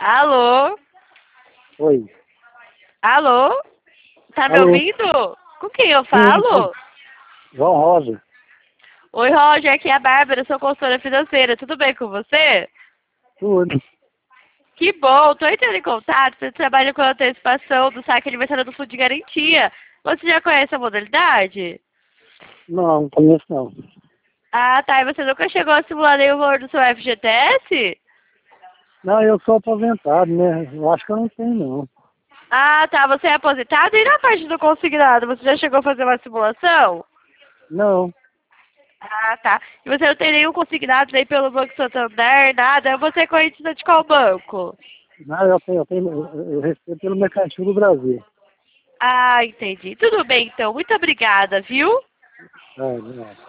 Alô? Oi. Alô? Tá me Alô? ouvindo? Com quem eu Sim, falo? João Rosa. Oi, Roger, aqui é a Bárbara, sou consultora financeira. Tudo bem com você? Tudo. Que bom, tô entrando em contato. Você trabalha com a antecipação do saque aniversário do Fundo de Garantia. Você já conhece a modalidade? Não conheço não. Ah, tá. E você nunca chegou a simular nenhum valor do seu FGTS? Não, eu sou aposentado, né? Eu acho que eu não tenho, não. Ah, tá. Você é aposentado? E na parte do consignado, você já chegou a fazer uma simulação? Não. Ah, tá. E você não tem nenhum consignado nem pelo Banco Santander, nada? Você é correntista de qual banco? Não, eu recebo pelo Mercantil do Brasil. Ah, entendi. Tudo bem, então. Muito obrigada, viu? É, não.